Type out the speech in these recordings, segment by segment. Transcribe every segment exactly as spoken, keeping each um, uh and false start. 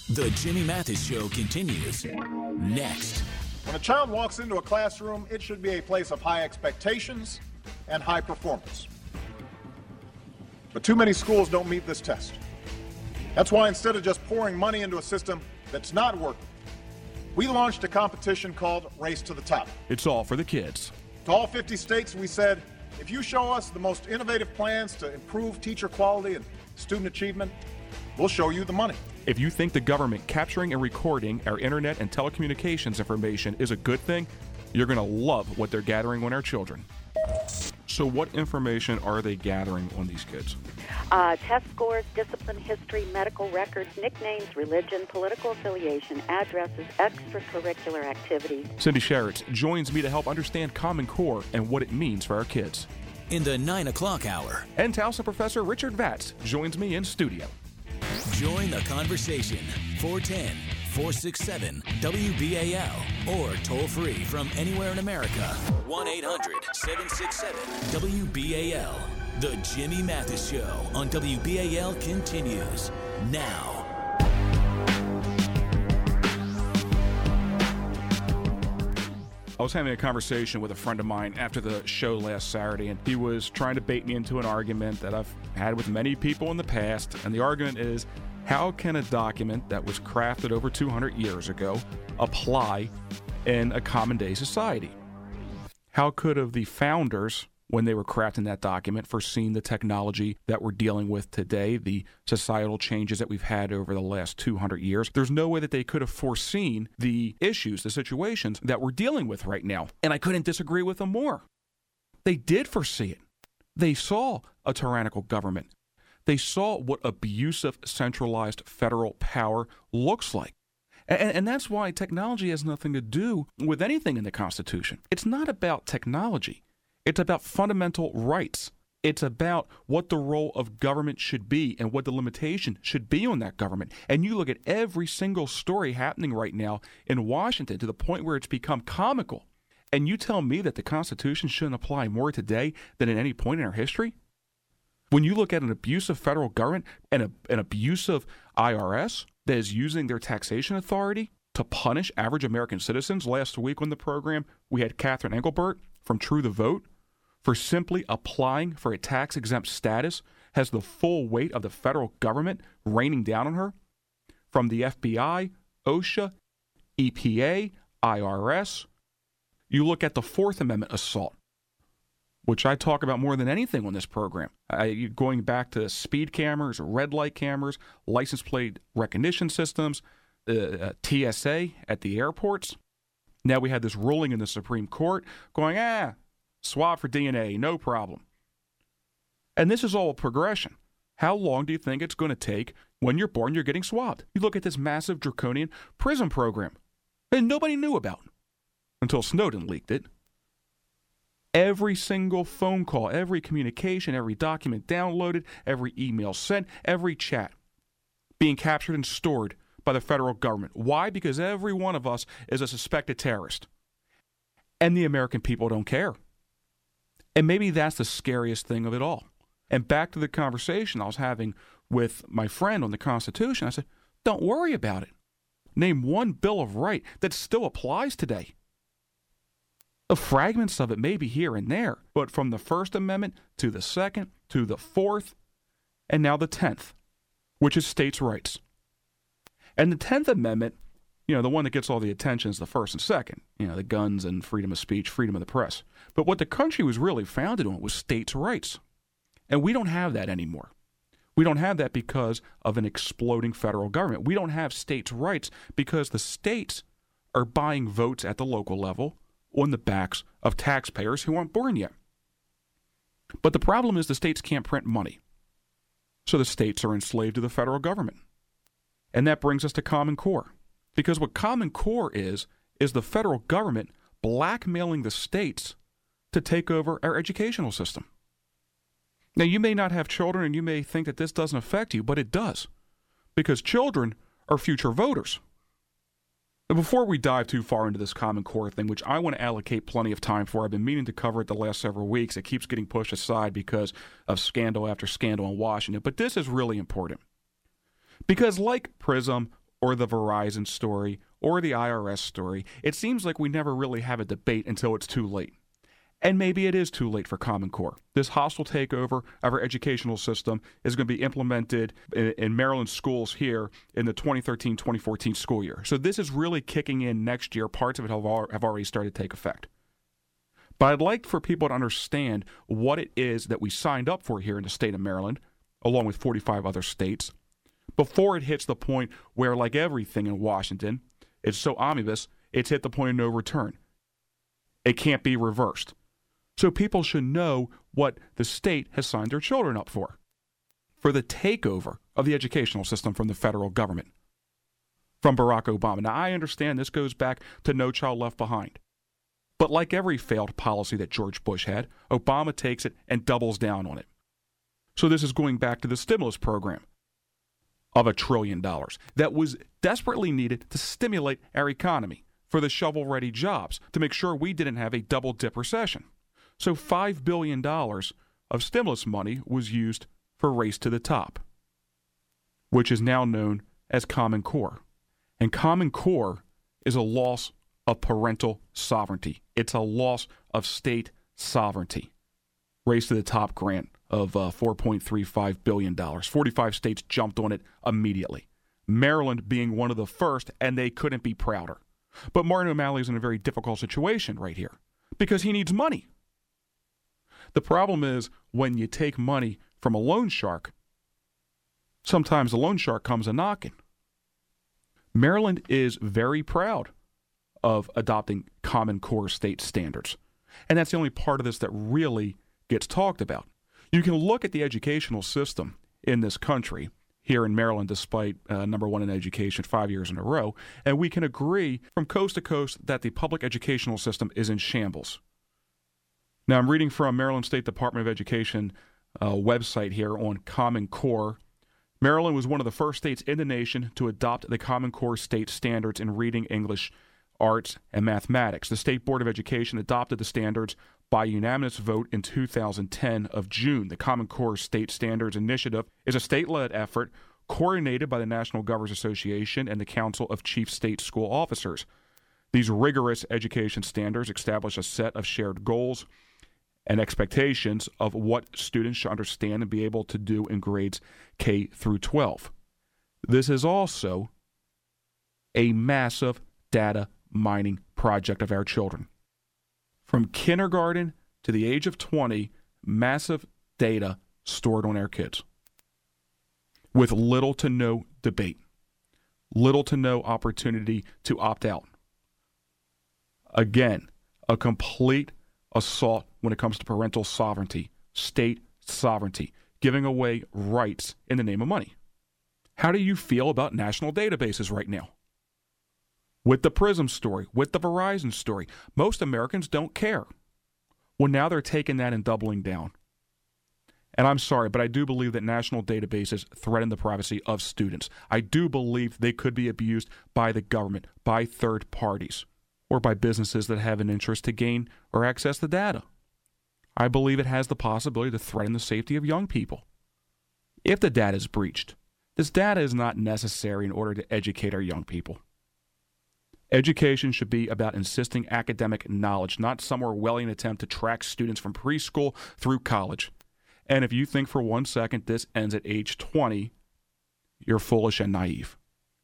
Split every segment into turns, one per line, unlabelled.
The Jimmy Mathis Show continues next.
When a child walks into a classroom, it should be a place of high expectations and high performance. But too many schools don't meet this test. That's why instead of just pouring money into a system that's not working, we launched a competition called Race to the Top.
It's all for the kids.
To all fifty states, we said, if you show us the most innovative plans to improve teacher quality and student achievement, we'll show you the money.
If you think the government capturing and recording our internet and telecommunications information is a good thing, you're going to love what they're gathering on our children. So what information are they gathering on these kids?
Uh, test scores, discipline history, medical records, nicknames, religion, political affiliation, addresses, extracurricular activities.
Cindy Sherritts joins me to help understand Common Core and what it means for our kids.
In the nine o'clock hour.
And Towson Professor Richard Vatz joins me in studio.
Join the conversation. four one zero, four six seven, W B A L or toll free from anywhere in America. one eight hundred, seven six seven, W B A L. The Jimmy Mathis Show on W B A L continues now.
I was having a conversation with a friend of mine after the show last Saturday, and he was trying to bait me into an argument that I've had with many people in the past. And the argument is, how can a document that was crafted over two hundred years ago apply in a common day society? How could have the founders, when they were crafting that document, foreseen the technology that we're dealing with today, the societal changes that we've had over the last two hundred years? There's no way that they could have foreseen the issues, the situations that we're dealing with right now. And I couldn't disagree with them more. They did foresee it. They saw a tyrannical government. They saw what abusive, centralized federal power looks like. And, and that's why technology has nothing to do with anything in the Constitution. It's not about technology. It's about fundamental rights. It's about what the role of government should be and what the limitation should be on that government. And you look at every single story happening right now in Washington to the point where it's become comical. And you tell me that the Constitution shouldn't apply more today than at any point in our history? When you look at an abusive federal government and a, an abusive I R S that is using their taxation authority to punish average American citizens, last week on the program, we had Catherine Engelbert from True the Vote for simply applying for a tax-exempt status, has the full weight of the federal government raining down on her, from the F B I, OSHA, E P A, I R S. You look at the Fourth Amendment assault, which I talk about more than anything on this program. I, going back to speed cameras, red light cameras, license plate recognition systems, uh, uh, T S A at the airports. Now we had this ruling in the Supreme Court going, ah, swab for D N A, no problem. And this is all a progression. How long do you think it's going to take when you're born, you're getting swabbed? You look at this massive draconian PRISM program that nobody knew about until Snowden leaked it. Every single phone call, every communication, every document downloaded, every email sent, every chat being captured and stored by the federal government. Why? Because every one of us is a suspected terrorist. And the American people don't care. And maybe that's the scariest thing of it all. And back to the conversation I was having with my friend on the Constitution, I said, don't worry about it. Name one Bill of Rights that still applies today. The fragments of it may be here and there, but from the First Amendment to the Second to the Fourth, and now the Tenth, which is states' rights. And the Tenth Amendment, you know, the one that gets all the attention is the First and Second, you know, the guns and freedom of speech, freedom of the press. But what the country was really founded on was states' rights. And we don't have that anymore. We don't have that because of an exploding federal government. We don't have states' rights because the states are buying votes at the local level on the backs of taxpayers who aren't born yet. But the problem is the states can't print money. So the states are enslaved to the federal government. And that brings us to Common Core. Because what Common Core is, is the federal government blackmailing the states to take over our educational system. Now, you may not have children and you may think that this doesn't affect you, but it does. Because children are future voters. Now, before we dive too far into this Common Core thing, which I want to allocate plenty of time for, I've been meaning to cover it the last several weeks. It keeps getting pushed aside because of scandal after scandal in Washington. But this is really important. Because like PRISM or the Verizon story or the I R S story, it seems like we never really have a debate until it's too late. And maybe it is too late for Common Core. This hostile takeover of our educational system is going to be implemented in, in Maryland schools here in the twenty thirteen twenty fourteen school year. So this is really kicking in next year. Parts of it have, al- have already started to take effect. But I'd like for people to understand what it is that we signed up for here in the state of Maryland, along with forty-five other states, before it hits the point where, like everything in Washington, it's so omnibus, it's hit the point of no return. It can't be reversed. So people should know what the state has signed their children up for, for the takeover of the educational system from the federal government, from Barack Obama. Now, I understand this goes back to No Child Left Behind. But like every failed policy that George Bush had, Obama takes it and doubles down on it. So this is going back to the stimulus program of a trillion dollars that was desperately needed to stimulate our economy, for the shovel-ready jobs, to make sure we didn't have a double-dip recession. So five billion dollars of stimulus money was used for Race to the Top, which is now known as Common Core. And Common Core is a loss of parental sovereignty. It's a loss of state sovereignty. Race to the Top grant of uh, four point three five billion dollars. forty-five states jumped on it immediately. Maryland being one of the first, and they couldn't be prouder. But Martin O'Malley is in a very difficult situation right here because he needs money. The problem is when you take money from a loan shark, sometimes the loan shark comes a-knocking. Maryland is very proud of adopting Common Core state standards. And that's the only part of this that really gets talked about. You can look at the educational system in this country, here in Maryland, despite uh, number one in education five years in a row, and we can agree from coast to coast that the public educational system is in shambles. Now, I'm reading from Maryland State Department of Education uh, website here on Common Core. Maryland was one of the first states in the nation to adopt the Common Core state standards in reading, English, arts, and mathematics. The State Board of Education adopted the standards by unanimous vote in two thousand ten of June. The Common Core State Standards Initiative is a state-led effort coordinated by the National Governors Association and the Council of Chief State School Officers. These rigorous education standards establish a set of shared goals and expectations of what students should understand and be able to do in grades K through twelve. This is also a massive data mining project of our children. From kindergarten to the age of twenty, massive data stored on our kids with little to no debate, little to no opportunity to opt out. Again, a complete assault when it comes to parental sovereignty, state sovereignty, giving away rights in the name of money. How do you feel about national databases right now? With the PRISM story, with the Verizon story, most Americans don't care. Well, now they're taking that and doubling down. And I'm sorry, but I do believe that national databases threaten the privacy of students. I do believe they could be abused by the government, by third parties, or by businesses that have an interest to gain or access the data. I believe it has the possibility to threaten the safety of young people. If the data is breached, this data is not necessary in order to educate our young people. Education should be about insisting academic knowledge, not some Orwellian attempt to track students from preschool through college. And if you think for one second this ends at age twenty, you're foolish and naive.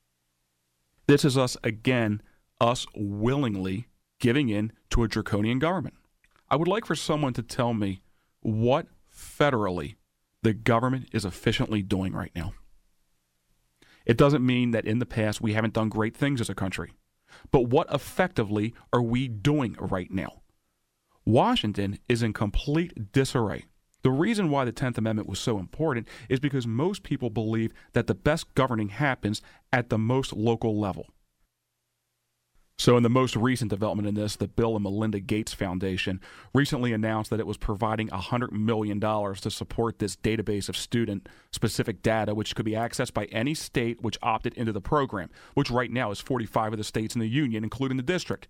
This is us, again, us willingly giving in to a draconian government. I would like for someone to tell me what federally the government is efficiently doing right now. It doesn't mean that in the past we haven't done great things as a country. But what effectively are we doing right now? Washington is in complete disarray. The reason why the tenth Amendment was so important is because most people believe that the best governing happens at the most local level. So in the most recent development in this, the Bill and Melinda Gates Foundation recently announced that it was providing one hundred million dollars to support this database of student-specific data, which could be accessed by any state which opted into the program, which right now is forty-five of the states in the union, including the district.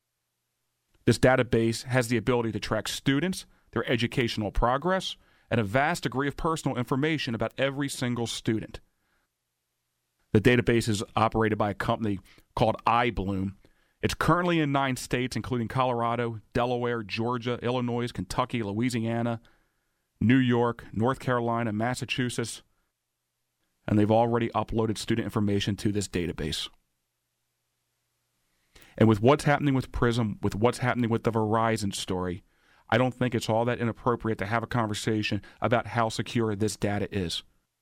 This database has the ability to track students, their educational progress, and a vast degree of personal information about every single student. The database is operated by a company called iBloom. It's currently in nine states, including Colorado, Delaware, Georgia, Illinois, Kentucky, Louisiana, New York, North Carolina, Massachusetts, and they've already uploaded student information to this database. And with what's happening with PRISM, with what's happening with the Verizon story, I don't think it's all that inappropriate to have a conversation about how secure this data is,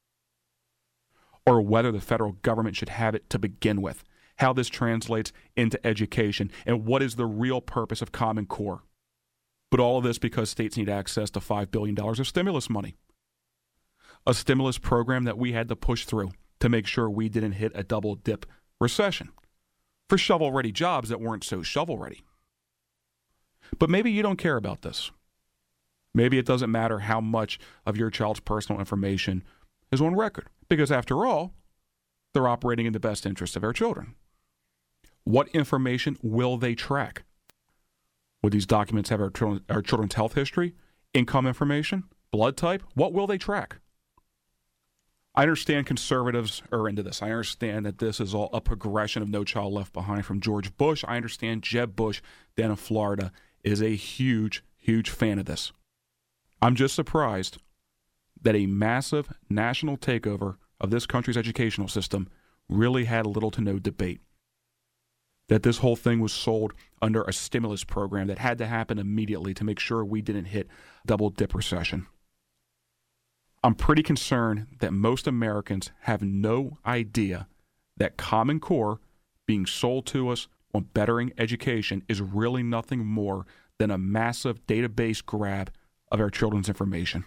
or whether the federal government should have it to begin with, how this translates into education, and what is the real purpose of Common Core. But all of this because states need access to five billion dollars of stimulus money, a stimulus program that we had to push through to make sure we didn't hit a double-dip recession for shovel-ready jobs that weren't so shovel-ready. But maybe you don't care about this. Maybe it doesn't matter how much of your child's personal information is on record, because after all, they're operating in the best interest of our children. What information will they track? Would these documents have our, children, our children's health history, income information, blood type? What will they track? I understand conservatives are into this. I understand that this is all a progression of No Child Left Behind from George Bush. I understand Jeb Bush down in Florida is a huge, huge fan of this. I'm just surprised that a massive national takeover of this country's educational system really had little to no debate. That this whole thing was sold under a stimulus program that had to happen immediately to make sure we didn't hit double-dip recession. I'm pretty concerned that most Americans have no idea that Common Core being sold to us on bettering education is really nothing more than a massive database grab of our children's information.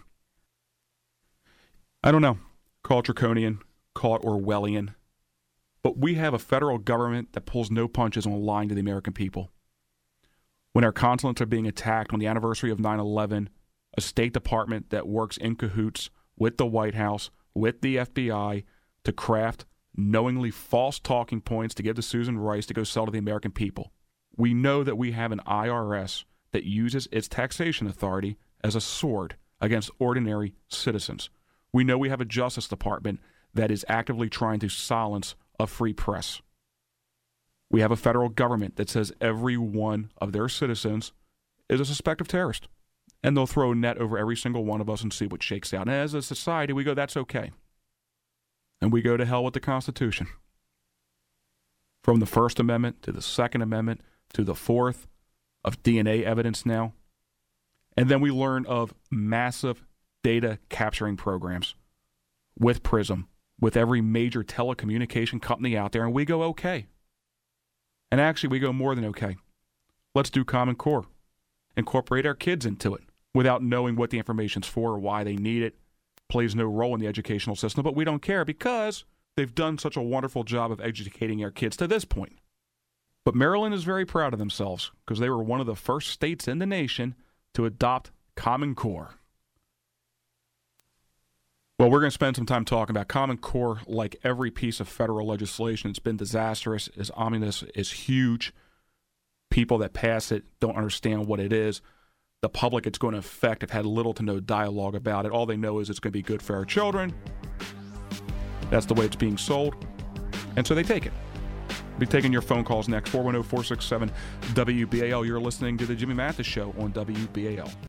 I don't know. Call it draconian, call it Orwellian, but we have a federal government that pulls no punches on lying to the American people. When our consulates are being attacked on the anniversary of nine eleven, a State Department that works in cahoots with the White House, with the F B I, to craft knowingly false talking points to give to Susan Rice to go sell to the American people. We know that we have an I R S that uses its taxation authority as a sword against ordinary citizens. We know we have a Justice Department that is actively trying to silence a free press. We have a federal government that says every one of their citizens is a suspected terrorist, and they'll throw a net over every single one of us and see what shakes out. And as a society, we go, that's okay. And we go to hell with the Constitution. From the First Amendment to the Second Amendment to the Fourth, of D N A evidence now. And then we learn of massive data capturing programs with PRISM, with every major telecommunication company out there, and we go okay. And actually, we go more than okay. Let's do Common Core. Incorporate our kids into it without knowing what the information's for or why they need it. Plays no role in the educational system, but we don't care because they've done such a wonderful job of educating our kids to this point. But Maryland is very proud of themselves because they were one of the first states in the nation to adopt Common Core. Well, we're going to spend some time talking about Common Core. Like every piece of federal legislation, it's been disastrous, it's ominous, it's huge. People that pass it don't understand what it is. The public it's going to affect have had little to no dialogue about it. All they know is it's going to be good for our children. That's the way it's being sold. And so they take it. We'll be taking your phone calls next. four one zero, four six seven, W B A L. You're listening to The Jimmy Mathis Show on W B A L.